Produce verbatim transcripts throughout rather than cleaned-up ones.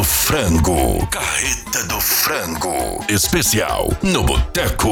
do Frango. Carreta do Frango. Especial no Boteco.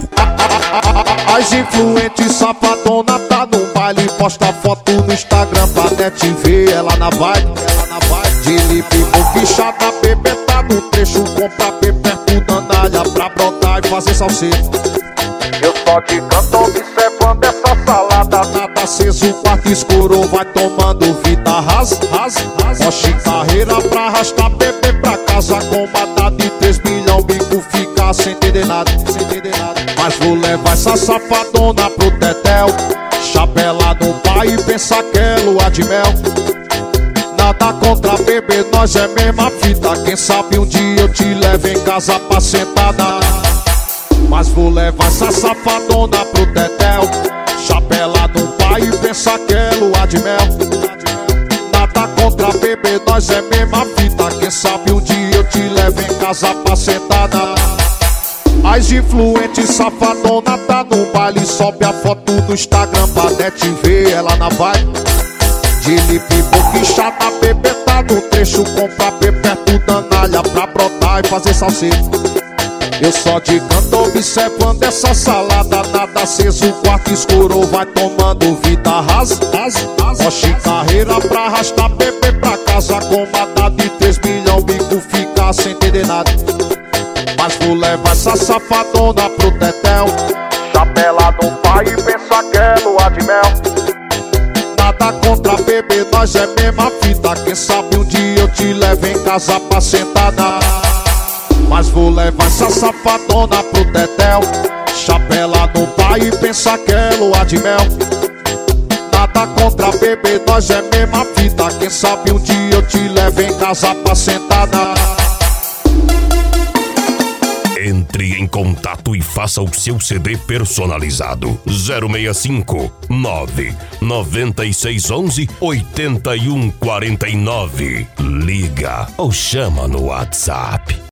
As influentes safadona tá no baile, posta foto no Instagram pra net ver ela na vibe, ela na vibe. De lipe boquichada, bebê tá no trecho, compra bebê perto da nalha pra brotar e fazer salseiro. Eu só de canto observando essa salada, nada aceso, quarto escuro, vai tomando vida, ras, ras, ras. Oxi, carreira pra arrastar bebê pra casa, com bata de três milhão, bico fica sem entender nada, sem entender nada. Mas vou levar essa safadona pro tetel, chapela no pai e pensa que é lua de mel. Nada contra bebê, nós é mesma fita, quem sabe um dia eu te levo em casa pra sentada. Mas vou levar essa safadona pro tetel, chapela no pai e pensa que é lua de mel. Nada contra bebê, nós é mesma fita, quem sabe um dia eu te levo em casa pra sentada. As influentes safadona tá no baile, sobe a foto no Instagram pra net ver ela na vibe. De lipe boquichada, bebê tá no trecho, compra bebê perto da nalha pra brotar e fazer salseiro. Eu só de canto observando essa salada, nada aceso, quarto escuro, vai tomando vida, ras, ras, ras. Oxi, carreira pra arrastar bebê pra casa, com mata de três milhão, bico fica sem entender nada. Mas vou levar essa safadona pro tetel, chapela no pai e pensa que é lua de mel. Nada contra bebê, nós é mesma fita, quem sabe um dia eu te levo em casa pra sentada. Mas vou levar essa safadona pro tetel, chapela no pai e pensa que é lua de mel. Nada contra bebê, nós é mesma fita, quem sabe um dia eu te levo em casa pra sentada. Entre em contato e faça o seu C D personalizado. zero seis cinco, nove nove seis um um, oito um quatro nove. Liga ou chama no WhatsApp.